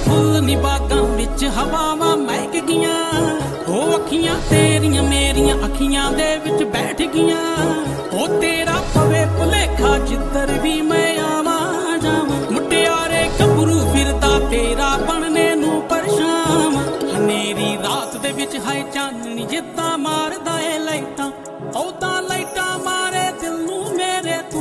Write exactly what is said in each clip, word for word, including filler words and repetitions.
Full नी बागां विच हवावां महक गियां। ओ अखियां तेरियां मेरियां अखियां दे विच बैठ गियां। ओ तेरा पवे भुलेखा जिधर भी मैं आवां जावां। मुटियारे गभरू फिरदा तेरा बनने नूं परछावां। हनेरी रात दे विच हाय चाननी जिद्दां मारदा ए लाइटां। ओदां लाइटां मारे दिल नूं मेरे तूं।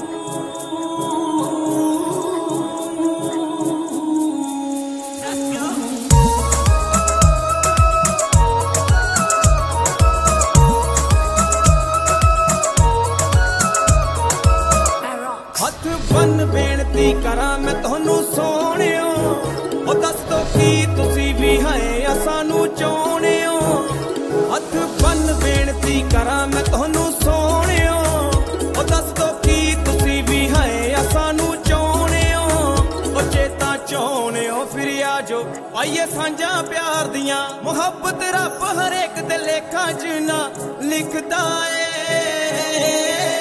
हथ बन बेनती करा मैं तुहानू सोहणियो। ओ दस दो की तुसी भी है सानू चाहुणियो। हथ बन बेनती करा मैं तुहानू सोहणियो। ओ दस दो की तुसी भी है सानू चाहुणियो। ओ चेता चाहुणियो फिर आजो आइए सांझा प्यार दियां। मुहब्बत रब हर एक दे लेखां च ना लिखदा ए।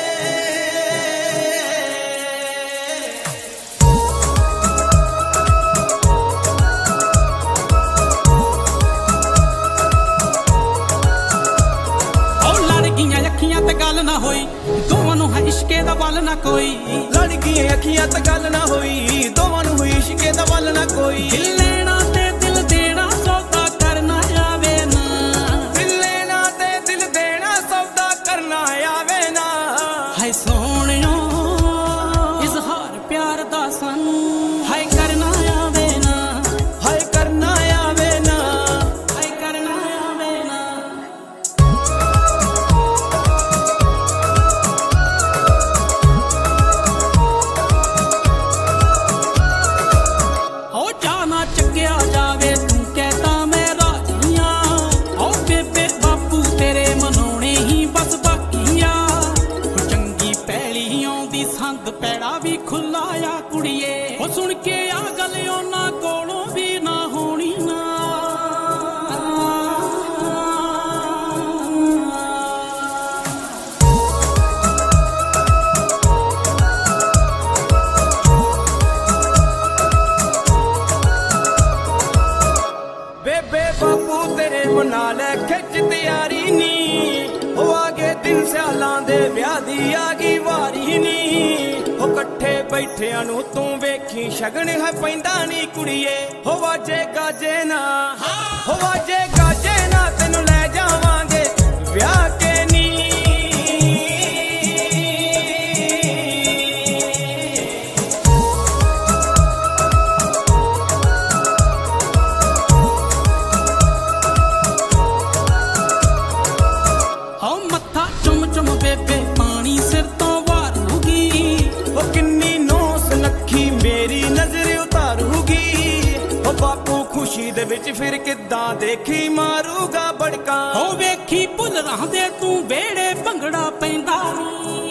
अखियां ते गल ना होई दोवां नूं है इश्के दा वल ना कोई। लड़ गई अखियां ते गल ना होई दोवां नूं होई इश्के दा वल ना कोई। दिल लेना ते दिल देना सौदा करना आवे ना। दिल लेना ते दिल देना सौदा करना आवे ना। हाय सोहणियो इजहार प्यार दा सानू हाय करना आवे ना। हाय करना आवे ना। हाय करना आवे ना। चकिया जावे तू कहता मैं राजिया। ओ बेबे बापू तेरे मनाउणे ही बस बाकिया। चंगी पैली आउंदी संद पैड़ा भी खुला आ कुड़िए। ओ सुन के आ गल उन्हां कोलों भी ना होनी ना। बेबे बापू तेरे मना लै खिच तैयारी नी। हो आगे दिन स्यालां दे ब्याह दी आ गई वारी नी। हो कट्ठे बैठियां नूं तू वेखी शगन है पैंदा नी कुड़िए। हो वाजे गाजे ना हो वाजे गाजे ना तेनू लै जावांगे ब्याह के नी। मत्था चुम चुम बेबे पानी सिर तो वारूगी। ओ किन्नी नोस नखी मेरी नजर उतारूगी। ओ बापू खुशी दे विच फिर किद्दां देखी मारूगा बड़का। हो वेखी भुल रहा दे तू वेड़े भंगड़ा पैंदा।